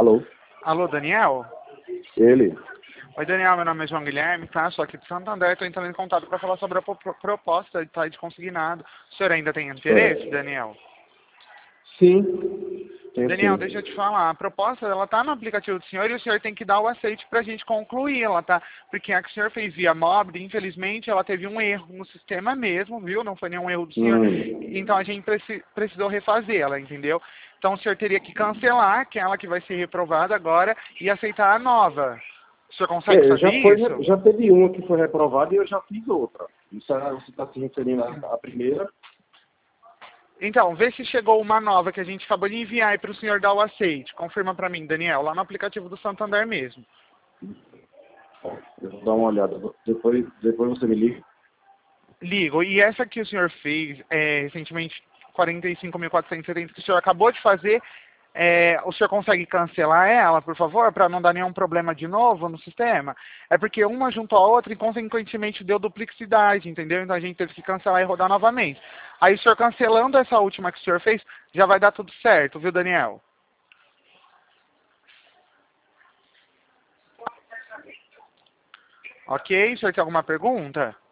Alô? Alô, Daniel? Ele? Oi, Daniel, meu nome é João Guilherme, tá? Sou aqui de Santander, estou entrando em contato para falar sobre a proposta de consignado. O senhor ainda tem interesse, Daniel? Sim. Tem Daniel, sim. deixa eu te falar, a proposta, ela tá no aplicativo do senhor e o senhor tem que dar o aceite para a gente concluir ela, tá? Porque a que o senhor fez via Mobile, infelizmente, ela teve um erro no sistema mesmo, viu? Não foi nenhum erro do senhor. Então a gente precisou refazer ela, entendeu? Então o senhor teria que cancelar aquela que vai ser reprovada agora e aceitar a nova. O senhor consegue fazer isso? Já teve uma que foi reprovada e eu já fiz outra. Isso você está se referindo à primeira? Então, vê se chegou uma nova que a gente acabou de enviar aí para o senhor dar o aceite. Confirma para mim, Daniel, lá no aplicativo do Santander mesmo. Eu vou dar uma olhada. Depois você me liga. Ligo. E essa que o senhor fez recentemente, 45.470, que o senhor acabou de fazer, o senhor consegue cancelar ela, por favor, para não dar nenhum problema de novo no sistema? É porque uma juntou a outra e, consequentemente, deu duplicidade, entendeu? Então a gente teve que cancelar e rodar novamente. Aí o senhor cancelando essa última que o senhor fez, já vai dar tudo certo, viu, Daniel? Ok? O senhor tem alguma pergunta?